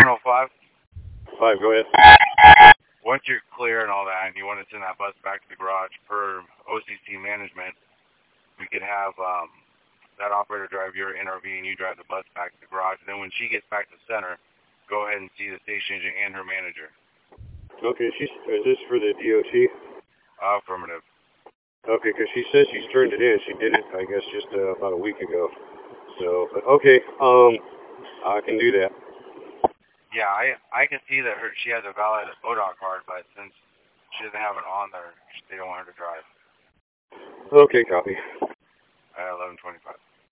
5? 5, go ahead. Once you're clear and all that, and you want to send that bus back to the garage per OCC management, we could have that operator drive your NRV and you drive the bus back to the garage. And then when she gets back to center, go ahead and see the station agent and her manager. Okay, is this for the DOT? Affirmative. Okay, because she says she's turned it in. She did it, I guess, just about a week ago. So, but okay, I can do that. Yeah, I can see that she has a valid ODOT card, but since she doesn't have it on there, they don't want her to drive. Okay, copy. 11:25.